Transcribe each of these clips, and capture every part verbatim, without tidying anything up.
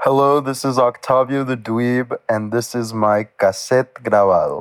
Hello, this is Octavio the Dweeb, and this is my cassette grabado.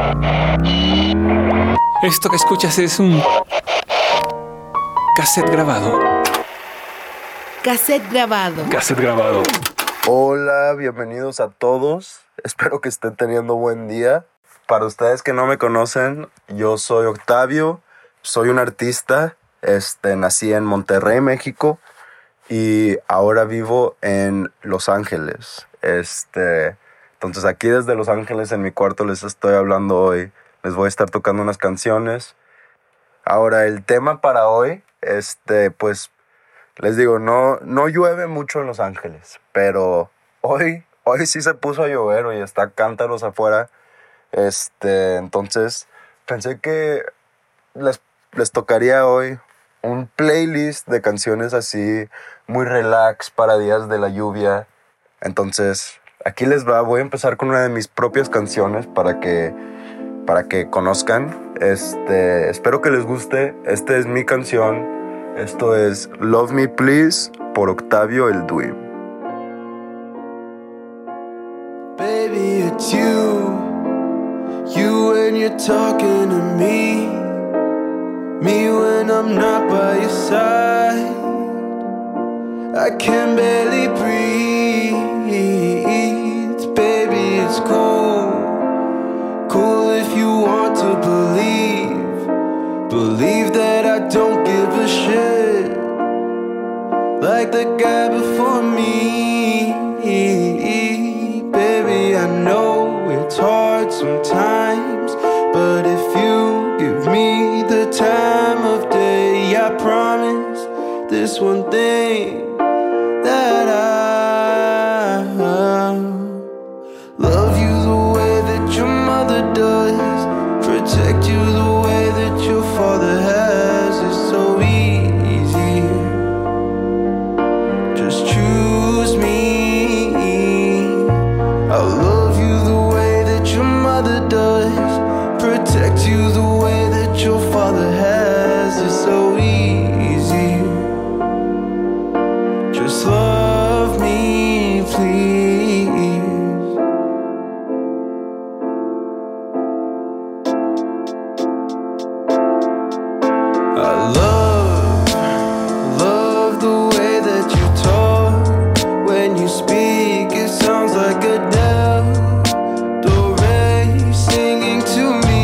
Esto que escuchas es un cassette grabado. Cassette grabado. Cassette grabado. Hola, bienvenidos a todos. Espero que estén teniendo buen día. Para ustedes que no me conocen, yo soy Octavio, soy un artista. Este, nací en Monterrey, México, y ahora vivo en Los Ángeles. Este, entonces aquí desde Los Ángeles en mi cuarto les estoy hablando hoy. Les voy a estar tocando unas canciones. Ahora el tema para hoy, este, pues les digo, no, no llueve mucho en Los Ángeles, pero hoy, hoy sí se puso a llover y está cántaros afuera. Este, entonces pensé que les, les tocaría hoy un playlist de canciones así muy relax para días de la lluvia. Entonces aquí les va, voy a empezar con una de mis propias canciones para que, para que conozcan. Este, espero que les guste. Esta es mi canción. Esto es Love Me Please por Octavio el Dweeb. Baby, it's you. You when you're talking to me. Me when I'm not by your side. I can barely breathe. Baby, it's cool. Cool if you want to believe. Believe that I don't give a shit. Like the guy before me. Baby, I know it's hard sometimes, but if you give me the time of day, I promise this one thing, that I love you the way that your mother does, protect you the way that your father has. It's so easy, just choose me. I love you the way that your mother does, protect you the way that your father has. It's so easy, just love me, please. I love, love the way that you talk. When you speak, it sounds like a Del Do-re singing to me.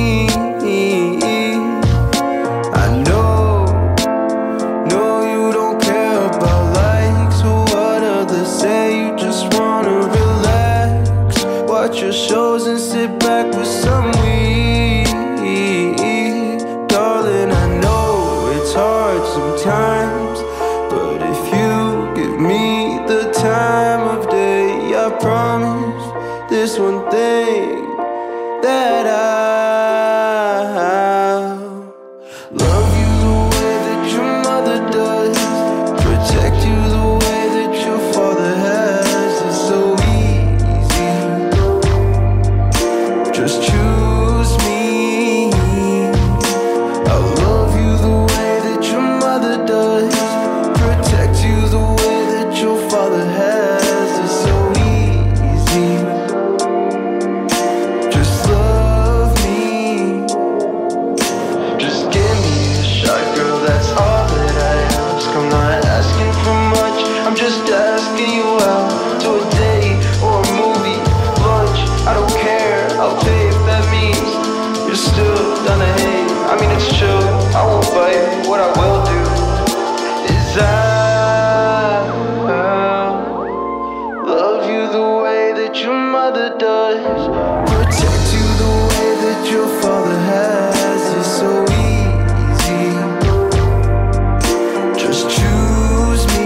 I know, know you don't care about likes or what others say. You just wanna relax, watch your shows and sit back with some weed. Darling, I know it's hard sometimes, but if you give me the time of day, I promise this one thing, that I'll love you the way that your mother does, protect you the way that your father has. It's so easy, just choose me. I love you the way that your mother does, protect you the way that your father has. It's so easy, just love me. Just give me a shot, girl, that's all that I ask. I'm not asking for much, I'm just asking you out to a date or a movie, lunch. I don't care, I'll pay if that means you're still down to hate. I mean, it's chill, I won't bite. What I will do is I love you the way that your mother does, protect you the way that your father has. It's so easy, just choose me.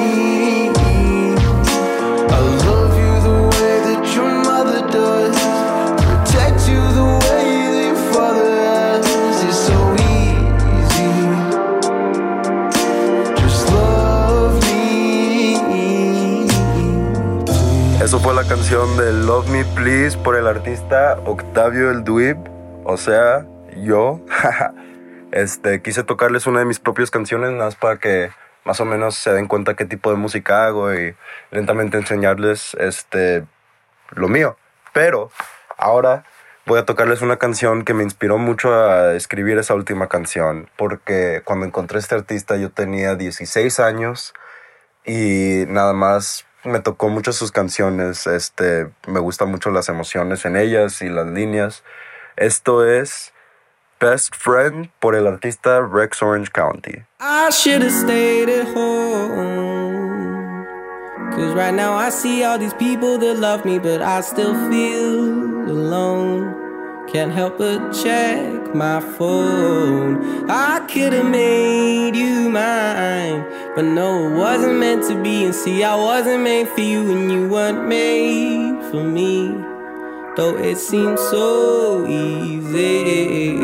I love you the way that your mother does, protect you the way that your father has. It's so easy, just love me. Eso fue la canción de Love Me Please por el artista Octavio el Dweeb, o sea, yo. Este, quise tocarles una de mis propias canciones, nada más para que más o menos se den cuenta qué tipo de música hago y lentamente enseñarles este, lo mío. Pero ahora voy a tocarles una canción que me inspiró mucho a escribir esa última canción, porque cuando encontré a este artista yo tenía dieciséis años y nada más me tocó mucho sus canciones. Este, me gustan mucho las emociones en ellas y las líneas. Esto es Best Friend por el artista Rex Orange County. I should have stayed at home, 'cause right now I see all these people that love me, but I still feel alone. Can't help but check my phone. I could have made you mine, but no, it wasn't meant to be. And see, I wasn't made for you, and you weren't made for me, though it seemed so easy.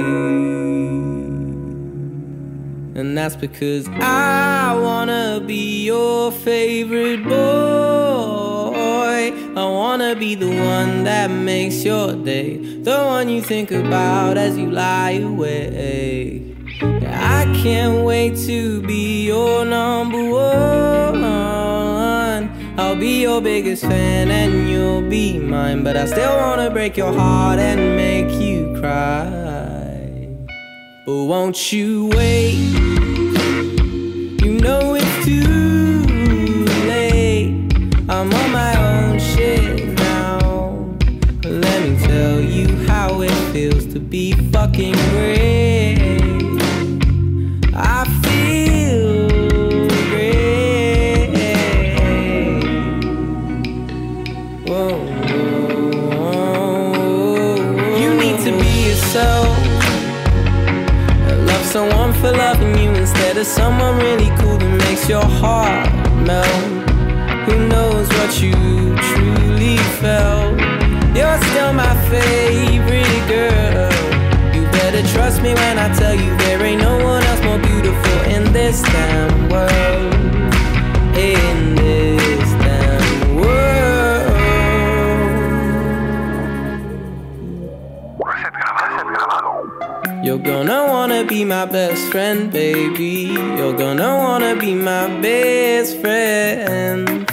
And that's because I wanna be your favorite boy. I wanna be the one that makes your day, the one you think about as you lie awake. I can't wait to be your number one. I'll be your biggest fan and you'll be mine, but I still wanna break your heart and make you cry. But won't you wait? You know it's too late. I'm on my own shit now. Let me tell you how it feels to be fucking great. I feel great. Whoa, whoa, whoa. You need to be yourself. Love someone for loving you instead of someone really cool that makes your heart melt. Who knows what you truly felt? You're still my favorite girl. You better trust me when I tell you there ain't no one else more beautiful in this damn world. In this damn world. You're gonna wanna be my best friend, baby. You're gonna wanna be my best friend.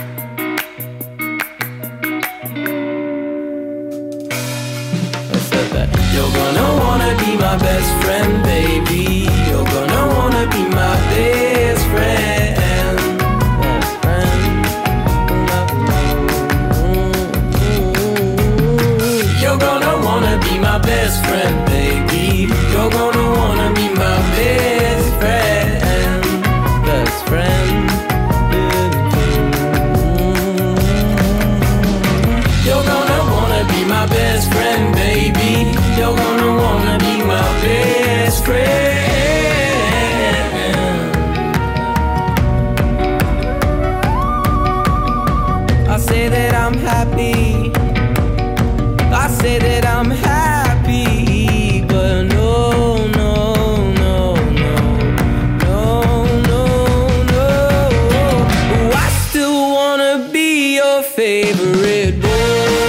You're gonna wanna be my best friend, baby. You're gonna wanna be my best friend. Best friend. You're gonna wanna be my best friend, baby. You're gonna wanna be my best friend. Best friend. You're gonna wanna be my best friend, baby. You're gonna wanna be my best friend. I say that I'm happy. I say that I'm happy, but no, no, no, no, no, no, no. Oh, I still wanna be your favorite boy.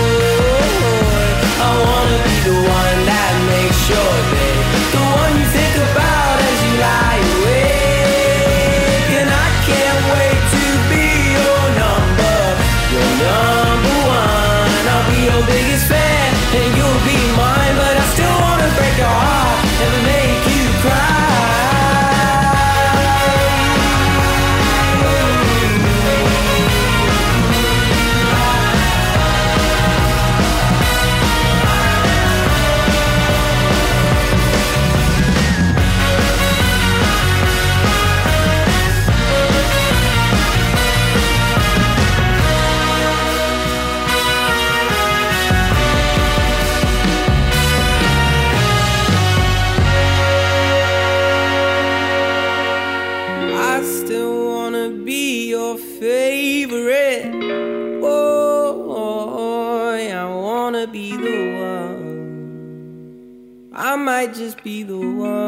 I wanna be the one that makes your day, the one you think about as you lie awake. And I can't wait to be your number, your number one. I'll be your biggest fan and you'll be mine, but I still wanna break your heart and make you cry. I still wanna be your favorite boy. I wanna be the one. I might just be the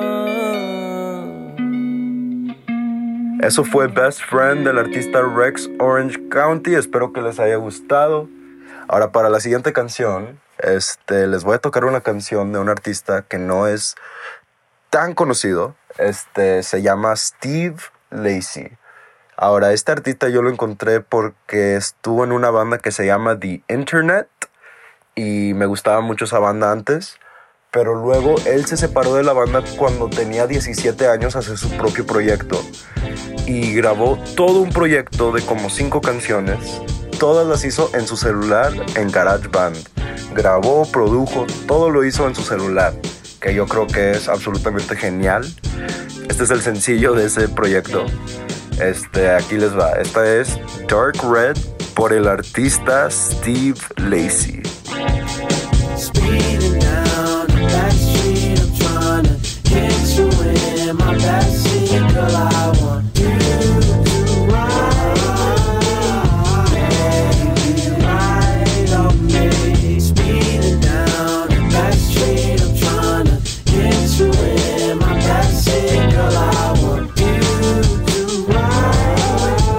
one. Eso fue Best Friend del artista Rex Orange County. Espero que les haya gustado. Ahora, para la siguiente canción, este, les voy a tocar una canción de un artista que no es tan conocido. Este, se llama Steve Lacy. Ahora, este artista yo lo encontré porque estuvo en una banda que se llama The Internet y me gustaba mucho esa banda antes, pero luego él se separó de la banda cuando tenía diecisiete años a hacer su propio proyecto y grabó todo un proyecto de como cinco canciones. Todas las hizo en su celular en GarageBand. Grabó, produjo, todo lo hizo en su celular, que yo creo que es absolutamente genial. Este es el sencillo de ese proyecto. Este, aquí les va. Esta es Dark Red por el artista Steve Lacy. Speeding down the back street, I'm trying to get you in my backseat, girl. I want you to ride, baby, ride on me. Speeding down the back street, I'm trying to get you in my backseat, girl. I want you to ride,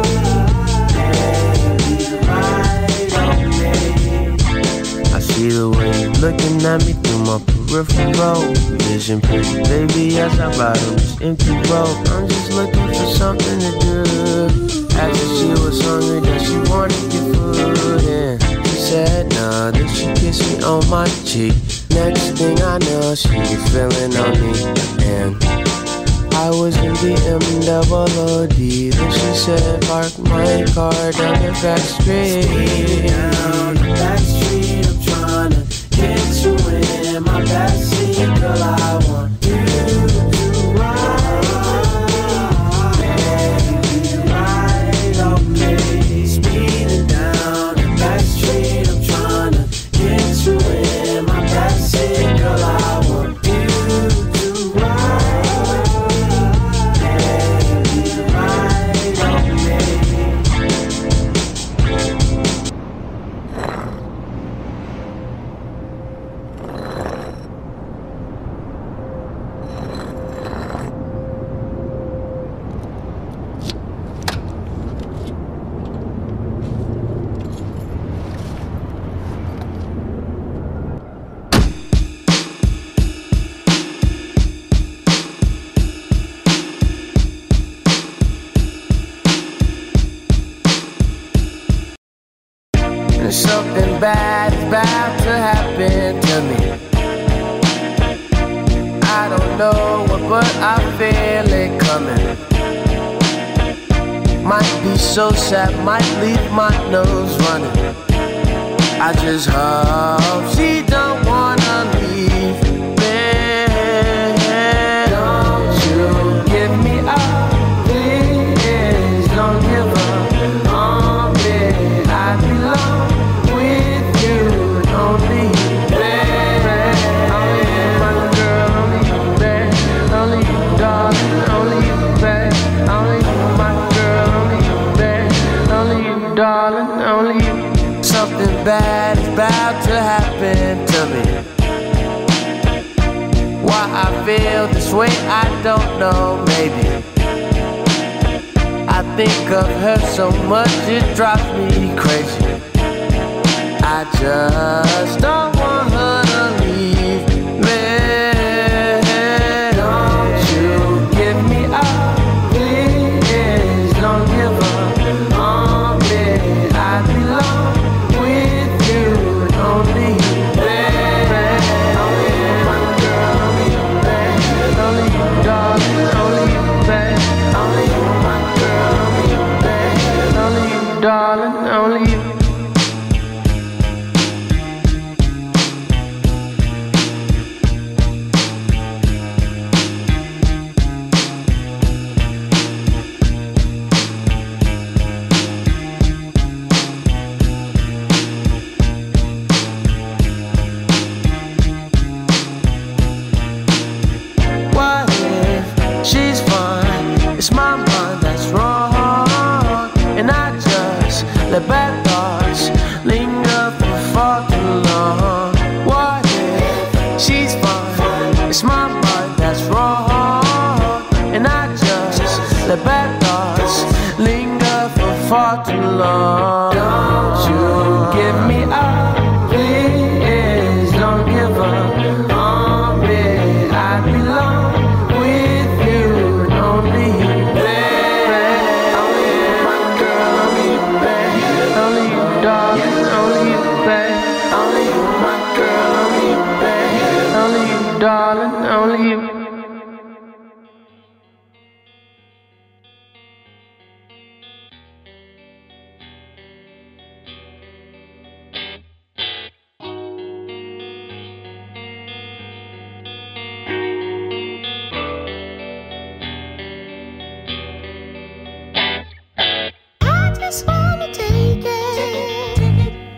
baby, ride on me. I see the way you're looking at me through my peripheral vision, pretty baby, as I ride on this empty road. I'm just looking for something to do. After she was hungry, then she wanted to get food, and she said nah, then she kissed me on my cheek. Next thing I know, she was feeling on me, and I was in the M double O D. Then she said, park my car down the back street. Speeding down the back street, I'm trying to get you in my backseat, girl. I want you to ride, baby, ride on me. Speeding down the back street, I'm trying to get you in my backseat, girl. I want you to ride, baby, ride on me. And something bad is about to happen to me. I don't know what, but I feel it coming. Might be so sad, might leave my nose running. I just hope she don't wanna leave me. Don't you give me up, please. Don't give up on me. I belong with you, only you, baby. Only you, my girl, only you, baby. Only you, darling, only you, baby. Only you, my girl, only you, baby. Only you, darling, only you. Something bad is about to happen to me. Why I feel this way, I don't know, maybe. I think of her so much, it drives me crazy. I just don't want her to leave me. Don't you give me up, please. Don't give up on me. I belong with you, only you, baby. Only you, my girl, only you, baby. Only you, darling, only you, baby. Only you, my girl, only you, baby. Only you, darling, only you.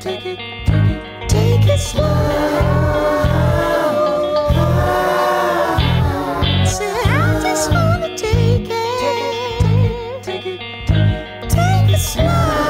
take it, take it slow. Said I just wanna take it, take it, take it slow.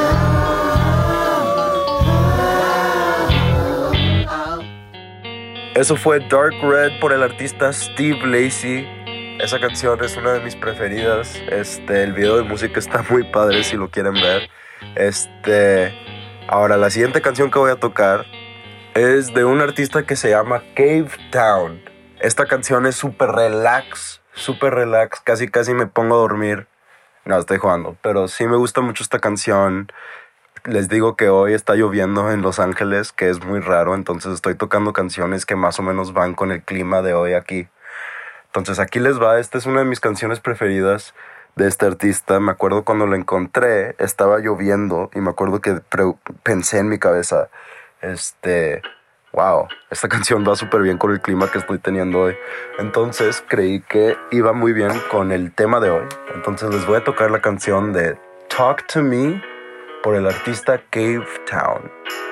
Eso fue Dark Red por el artista Steve Lacy. Esa canción es una de mis preferidas. Este, el video de música está muy padre si lo quieren ver. Este, ahora la siguiente canción que voy a tocar es de un artista que se llama Cave Town. Esta canción es súper relax, súper relax. Casi casi me pongo a dormir. No, estoy jugando, pero sí me gusta mucho esta canción. Les digo que hoy está lloviendo en Los Ángeles, que es muy raro, entonces estoy tocando canciones que más o menos van con el clima de hoy aquí. Entonces aquí les va, esta es una de mis canciones preferidas de este artista. Me acuerdo cuando lo encontré, estaba lloviendo y me acuerdo que pre- pensé en mi cabeza, este, wow, esta canción va súper bien con el clima que estoy teniendo hoy. Entonces creí que iba muy bien con el tema de hoy. Entonces les voy a tocar la canción de Talk to Me por el artista Cave Town.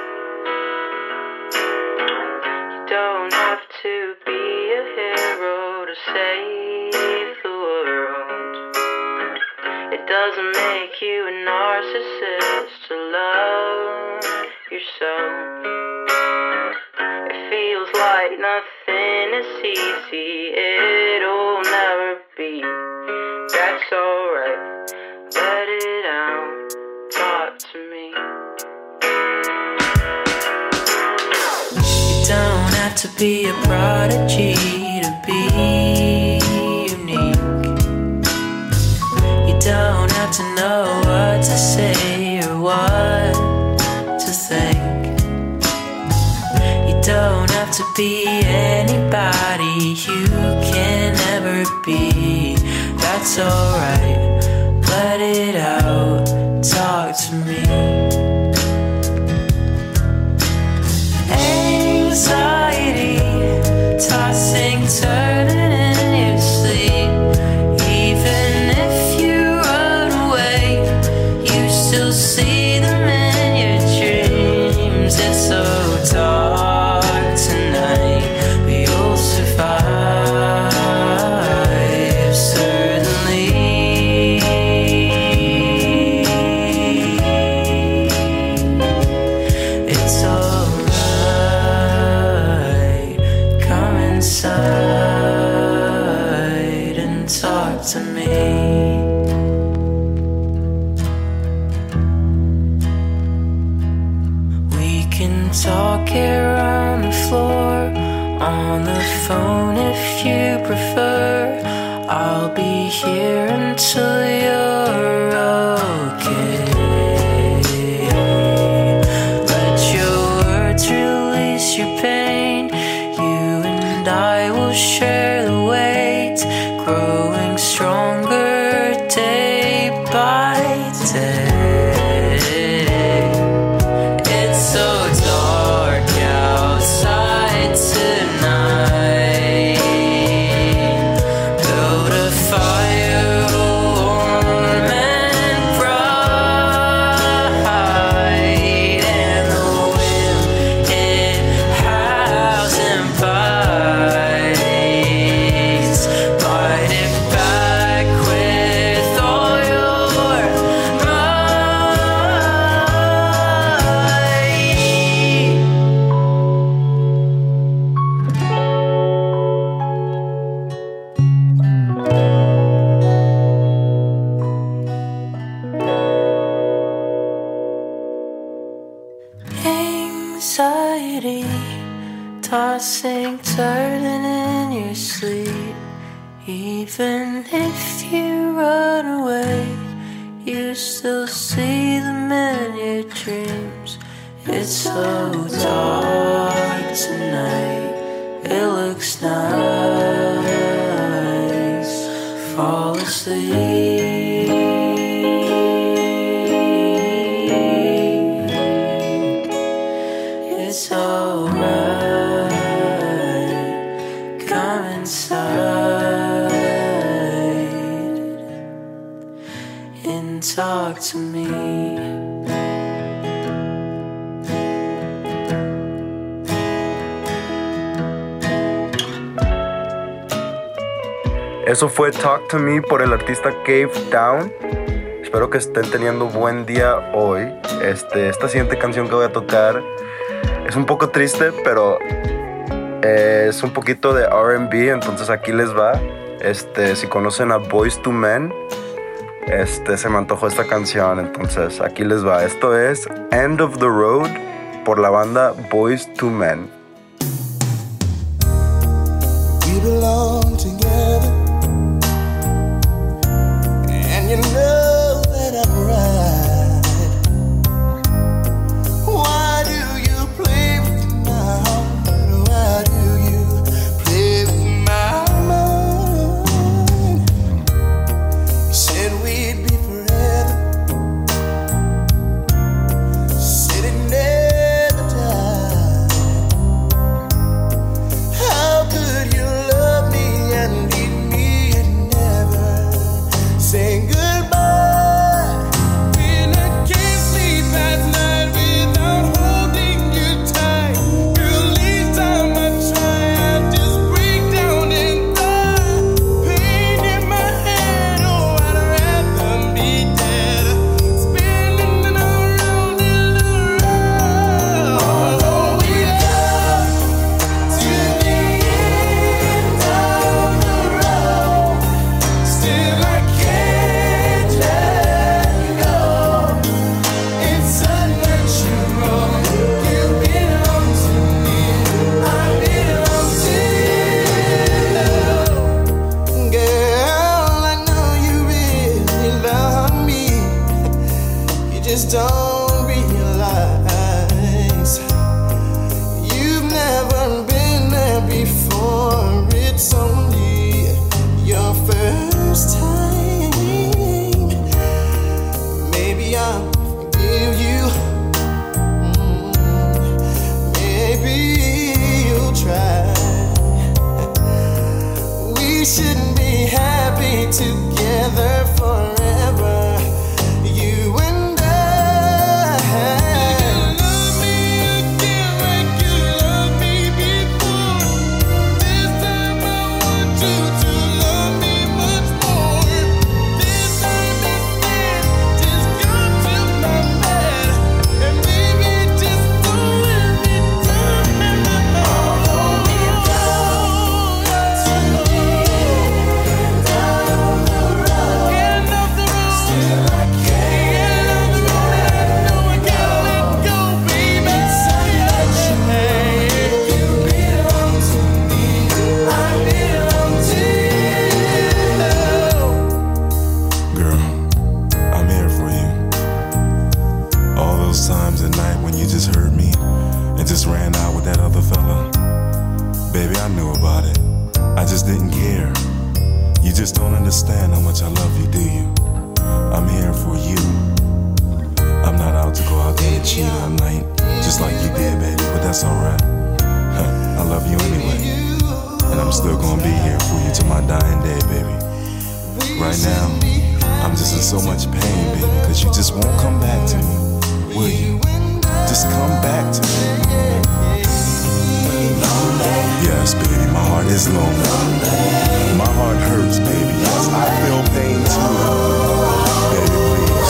You don't have to be a hero to save the world. It doesn't make you a narcissist to love yourself. It feels like nothing is easy, it'll never be. That's alright, let it out. Talk to me. You don't have to be a prodigy to be unique. You don't have to know what to say or what to think. You don't have to be anybody you can never be. That's alright, let it out. Talk to me. Anxiety, tossing, turning in your sleep. Even if you run away, you still see them in your dreams. It's so dark tonight, but you'll survive, certainly. To me, we can talk here on the floor, on the phone if you prefer. I'll be here until you're okay. Let your words release your pain. You and I will share the weight, growing stronger day by day. It's so dark outside tonight. Build a fire warm and bright, and the wind it howls and bites. Bite it back with all your might. Anxiety, tossing, turning in your sleep. Even if you run away, you still see them in your dreams. It's so dark tonight, it looks nice. Fall asleep. It's alright, come inside and talk to me. Eso fue Talk to Me por el artista Cave Down. Espero que estén teniendo buen día hoy. Este, esta siguiente canción que voy a tocar es un poco triste, pero eh, es un poquito de R and B, entonces aquí les va. Este, si conocen a Boyz two Men, este, se me antojó esta canción, entonces aquí les va. Esto es End of the Road por la banda Boyz two Men. We belong together, and you know that I'm right. Why do you play with my heart? Why do you play with my mind? You said we'd be forever, said it never died. How could you love me and leave me and never say goodbye? When I can't sleep at night without holding you tight, girl, each time I try, I just break down and die. Pain in my head, oh, I'd rather be dead, spinning around and around. Although we love to the end of the road, still I can't let go. It's unnatural. You belong to me, I belong to you. Girl, I know you really love me. You just don't realize you've never been there before. It's only your first time. Maybe I'll forgive you. Mm, Maybe you'll try. We should be happy together forever, you and I. You love me again like you loved me before. This time I want you to love me much more. This time instead, just come to my bed and baby, just don't let me down. Although we go to the end of the road, end of the road, still I can't. End of the road, I know I can't let go, baby. It's unnatural. You belong to me, I belong to you. Girl, I'm here for you. All those times at night when you just hurt me and just ran out with that other fella. Baby, I knew about it. I just didn't care. You just don't understand how much I love you, do you? I'm here for you. I'm not out to go out there and cheat all night, just like you did, baby, but that's alright. Huh, I love you anyway. And I'm still gonna be here for you till my dying day, baby. Right now, I'm just in so much pain, baby, cause you just won't come back to me, will you? Just come back to me. Yes, baby, my heart is lonely. My heart hurts, baby. Yes, I feel pain too. Baby, please.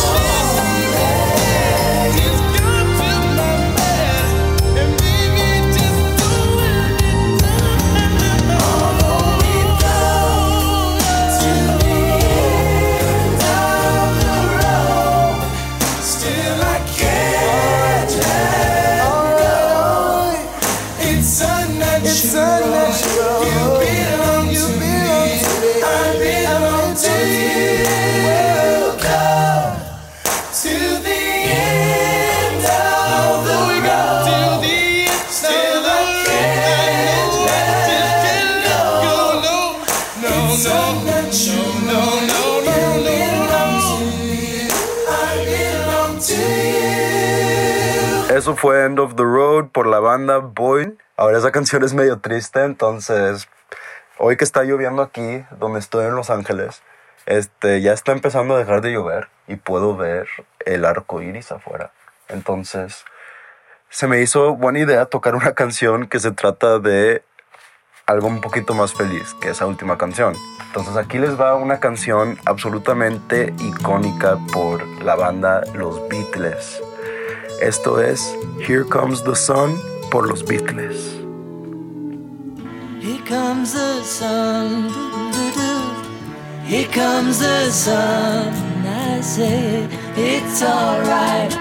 Just come to my bed and baby, just don't let me down. Although we go to the end of the road, still I can't let go. It's unnatural. You belong to me, I belong to you. Welcome to the end of the road. Till the end, still I can't let go. No, no, no, no, no, no, no, no. I belong to you. Eso fue End of the Road por la banda Boy. Ahora esa canción es medio triste, entonces hoy que está lloviendo aquí, donde estoy en Los Ángeles, este, ya está empezando a dejar de llover y puedo ver el arco iris afuera. Entonces se me hizo buena idea tocar una canción que se trata de algo un poquito más feliz que esa última canción. Entonces aquí les va una canción absolutamente icónica por la banda Los Beatles. Esto es Here Comes the Sun por Los Beatles. Here comes the sun, here comes the sun, I say it's alright.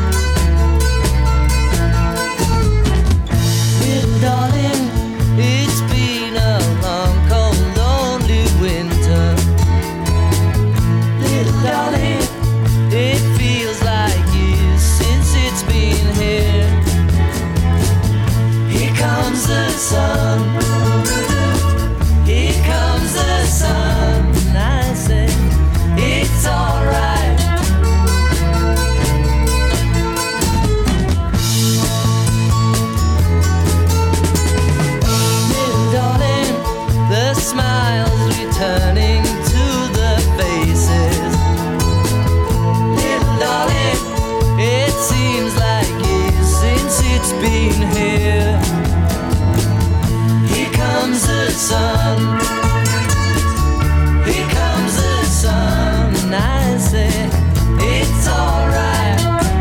Little darling, it's been a long, cold, lonely winter. Little darling, it feels like years since it's been here. Here comes the sun. Here comes the sun, I say it's alright. Little darling, the smiles returning to the faces. Little darling, it seems like years since it's been here. Here comes the sun. Here comes the sun, and I say it's alright.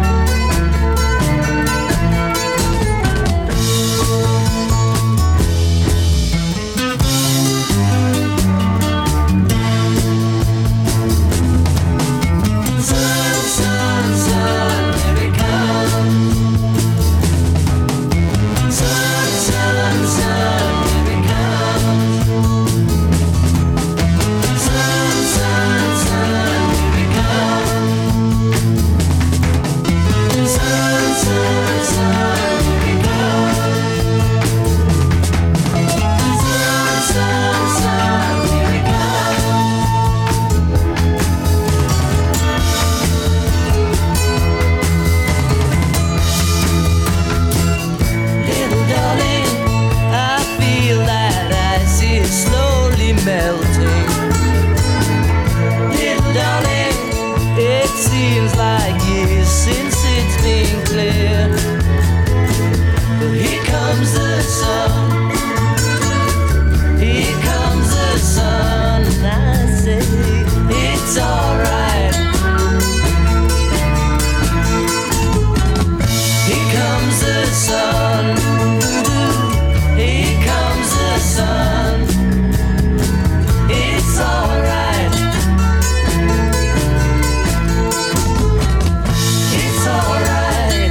Sun, sun, sun, here it comes. Sun, sun, sun. Melting. Little darling, it seems like years since it's been clear. But here comes the sun. Here comes the sun, and I say it's alright. Here comes the sun. Here comes the sun. It's alright. It's alright.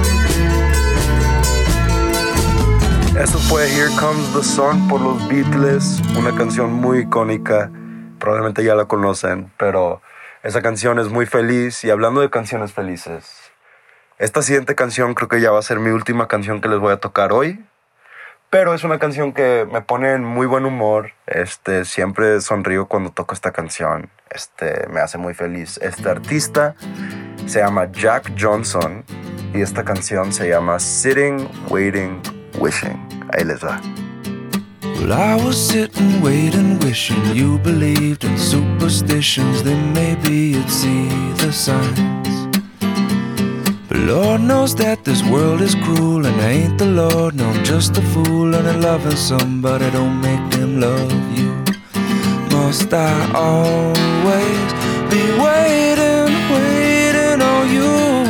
Eso fue Here Comes the Sun por Los Beatles, una canción muy icónica, probablemente ya la conocen, pero esa canción es muy feliz. Y hablando de canciones felices, esta siguiente canción creo que ya va a ser mi última canción que les voy a tocar hoy. Pero es una canción que me pone en muy buen humor. Este, siempre sonrío cuando toco esta canción. Este, me hace muy feliz. Este artista se llama Jack Johnson y esta canción se llama Sitting, Waiting, Wishing. Ahí les va. Well, I was sitting, waiting, wishing you believed in superstitions. Then maybe you'd see the signs. But Lord knows that this world is cruel, and I ain't the Lord, no, I'm just a fool. And loving somebody don't make them love you. Must I always be waiting, waiting on you?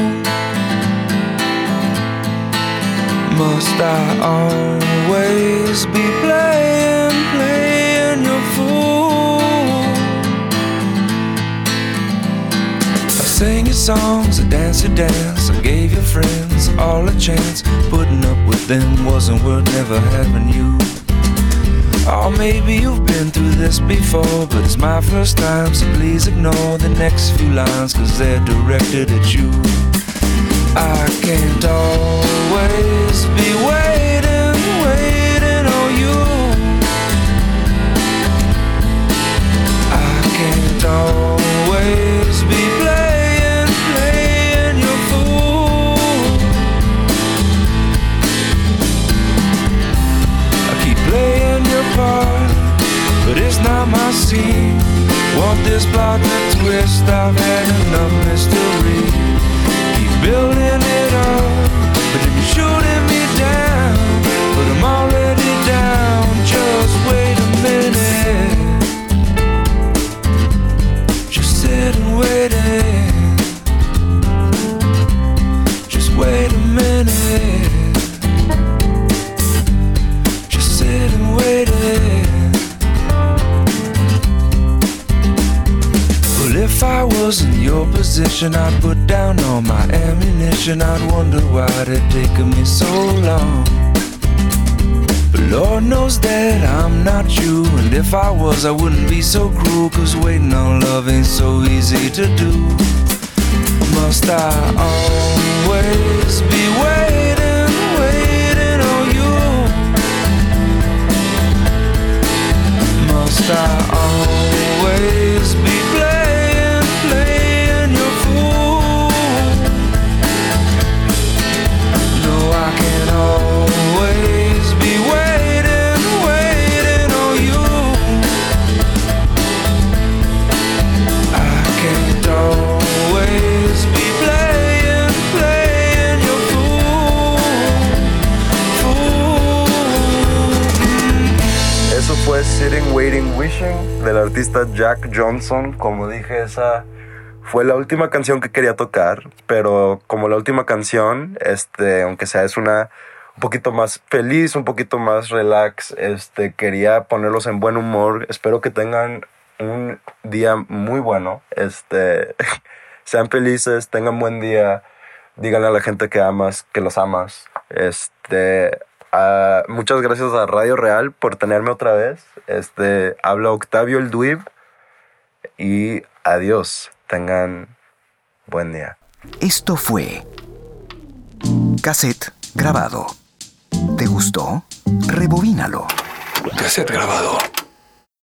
Must I always be playing, playing your fool? I sang your songs, I danced your dance, I gave your friends all a chance. Putting up with them wasn't worth never having you. Oh, maybe you've been through this before, but it's my first time, so please ignore the next few lines, cause they're directed at you. I can't always be waiting, waiting on you. I can't always be playing, playing your fool. I keep playing your part, but it's not my scene. Want this plot to twist, I've had enough mystery. Building it up, but then you're shooting me down. But I'm already down, just definition, I'd put down all my ammunition. I'd wonder why it had taken me so long. But Lord knows that I'm not you, and if I was, I wouldn't be so cruel, 'cause waiting on love ain't so easy to do. Must I always be waiting, waiting on you? Must I always be playing, playing your fool? No, I can always be waiting, waiting on you. I can't always be playing, playing your fool, fool. Eso fue Sitting, Waiting, Wishing del artista Jack Johnson. Como dije, esa fue la última canción que quería tocar, pero como la última canción, este, aunque sea es una un poquito más feliz, un poquito más relax, este, quería ponerlos en buen humor. Espero que tengan un día muy bueno, este, sean felices, tengan buen día, díganle a la gente que amas, que los amas. Este, uh, muchas gracias a Radio Real por tenerme otra vez. Este, habla Octavio el Dweeb y adiós, tengan buen día. Esto fue Cassette Grabado. ¿Te gustó? Rebobínalo. Cassette grabado.